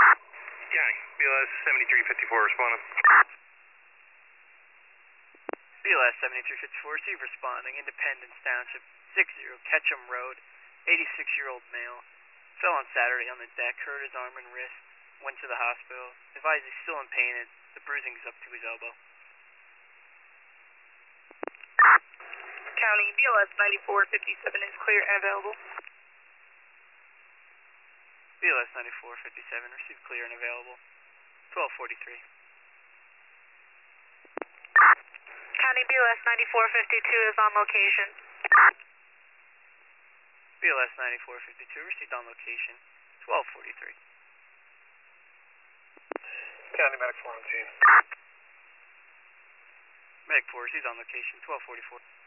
County, BLS 7354 responding. BLS 7354, receive responding, Independence Township, 60 Ketchum Road, 86-year-old male. Fell on Saturday on the deck, hurt his arm and wrist, went to the hospital. Advised he's still in pain and the bruising is up to his elbow. County, BLS 9457 is clear and available. BLS 9457, receive clear and available. 1243. County, BLS 9452 is on location. BLS 9452, received on location. 1243. County Medic 4 on scene. Medic 4, received on location. 1244.